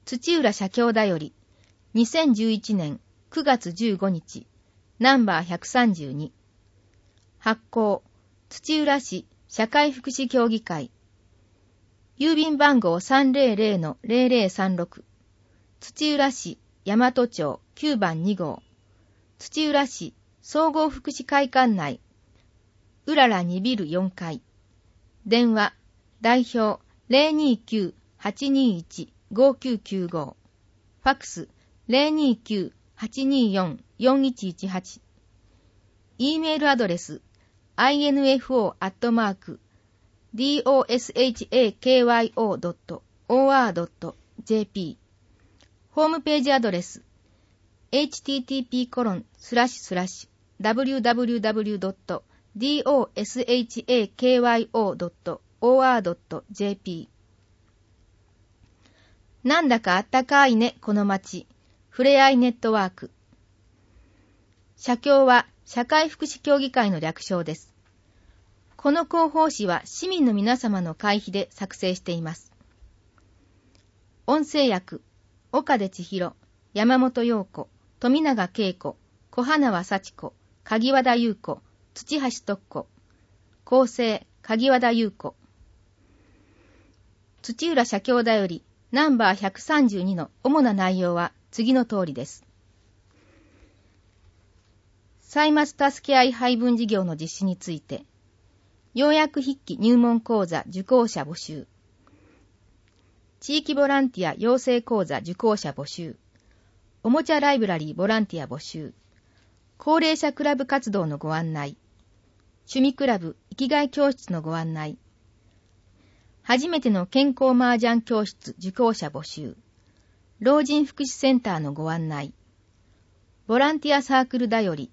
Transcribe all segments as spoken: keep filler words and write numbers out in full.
土浦社協だより、にせんじゅういちねんくがつじゅうごにち、ナンバーひゃくさんじゅうに。発行、土浦市社会福祉協議会。郵便番号 さんぜろぜろのぜろぜろさんろく。土浦市大和町きゅうばんにごう。土浦市総合福祉会館内。うららにビルよんかい。電話、代表 ゼロにきゅう はちにいち ごきゅうきゅうご。ファックス ゼロにきゅう はちによん よんいちいちはち。E メールアドレス アイエヌエフオー アットマーク ドシャキョー ドット オーアール ドット ジェーピー。ホームページアドレス エイチティーティーピーコロンスラッシュスラッシュダブリューダブリューダブリュー ドット ドシャキョー ドット オーアール ドット ジェーピー。なんだかあったかいね、この街。ふれあいネットワーク。社協は社会福祉協議会の略称です。この広報誌は市民の皆様の会費で作成しています。音声訳、岡出千尋、山本陽子、富永恵子、小花輪幸子、鍵和田優子、土橋徳子。構成、鍵和田優子。土浦社協だよりナンバーひゃくさんじゅうにの主な内容は次の通りです。歳末助け合い配分事業の実施について、要約筆記入門講座受講者募集。地域ボランティア養成講座受講者募集。おもちゃライブラリーボランティア募集。高齢者クラブ活動のご案内。趣味クラブ生きがい教室のご案内。初めての健康麻雀教室受講者募集。老人福祉センターのご案内。ボランティアサークルだより。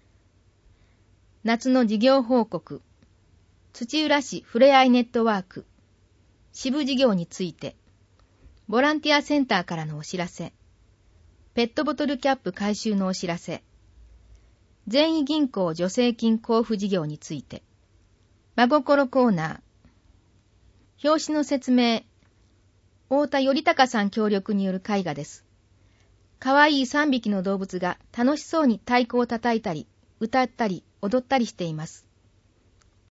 夏の事業報告。土浦市ふれあいネットワーク。支部事業について。ボランティアセンターからのお知らせ。ペットボトルキャップ回収のお知らせ。善意銀行助成金交付事業について。真心コーナー。表紙の説明。太田頼隆さん協力による絵画です。かわいいさんびきの動物が楽しそうに太鼓を叩いたり、歌ったり、踊ったりしています。